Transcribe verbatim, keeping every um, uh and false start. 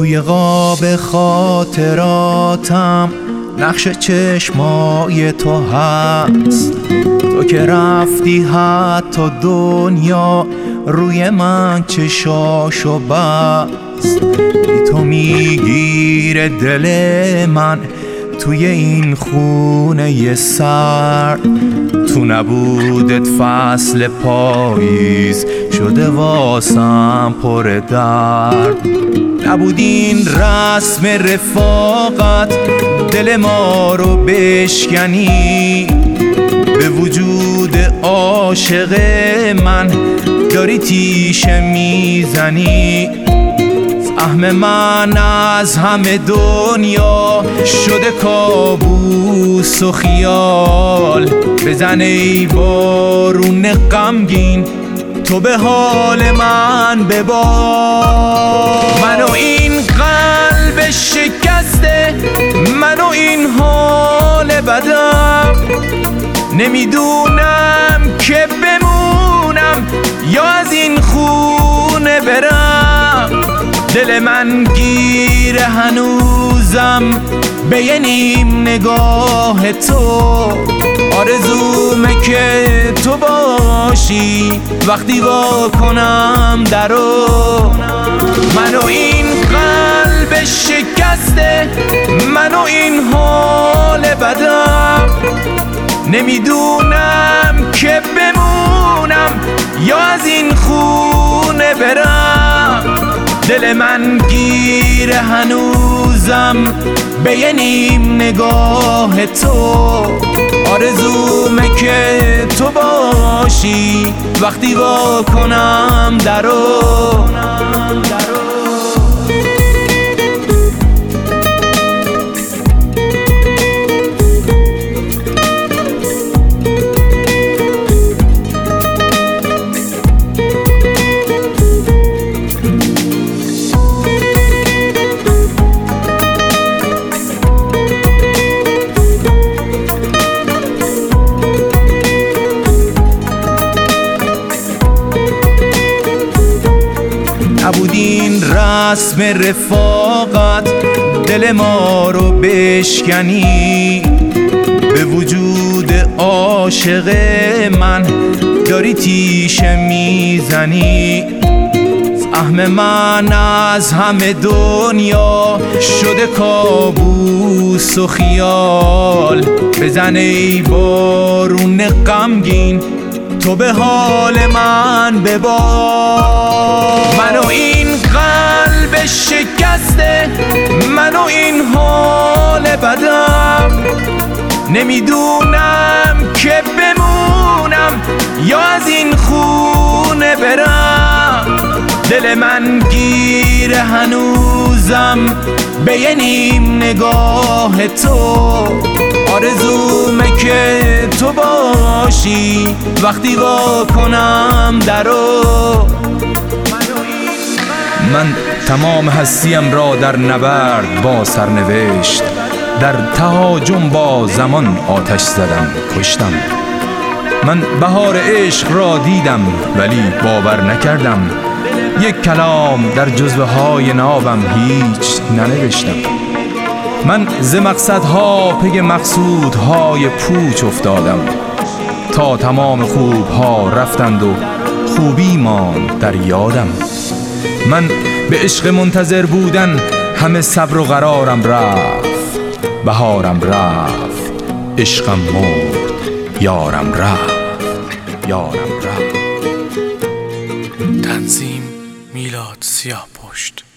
توی قاب خاطراتم نقش چشمای تو هست. تو که رفتی حتی دنیا روی من چشاشو بست. بی تو میگیره دل من توی این خونه سرد. تو نبودت فصل پاییز شده واسم پر درد. نبود این رسم رفاقت دل ما رو بشکنی. به وجود عاشق من داری تیشه میزنی. سهم من از همه دنیا شده کابوس و خیال. بزن ای بارون غمگین تو به حال من ببار. منو این قلب شکسته، منو این حال بدم، نمیدونم که بمونم یا از این خونه برم. دل من گیره هنوزم به یه نیم نگاه تو. آرزومه که تو باشی وقتی وا کنم درو. منو این قلب شکسته، منو این حال بدم، نمیدونم که بمونم یا از این خونه برم. دل من گیره هنوزم به یه نیم نگاه تو. آرزومه که تو باشی وقتی وا کنم درو. نبود این رسم رفاقت دل ما رو بشکنی. به وجود عاشق من داری تیشه میزنی. سهم من از همه دنیا شده کابوس و خیال. بزن ای بارون غمگین تو به حال من ببار. منو این قلب شکسته، منو این حال بدم، نمیدونم که بمونم یا از این خونه برم. دل من گیره هنوزم به یه نیم نگاه تو. آرزومه که تو باشی وقتی وا کنم درو. من تمام هستیم را در نبرد با سرنوشت، در تهاجم با زمان آتش زدم کشتم. من بهار عشق را دیدم ولی باور نکردم. یک کلام در جزوه های نابم هیچ ننوشتم. من ز مقصدها پی مقصودهای پوچ افتادم تا تمام خوبها رفتند و خوبی ماند در یادم. من به عشق منتظر بودن همه صبر و قرارم رفت. بهارم رفت، عشقم مرد، یارم رفت، یارم رفت. تنظیم میلاد سیاهپشت.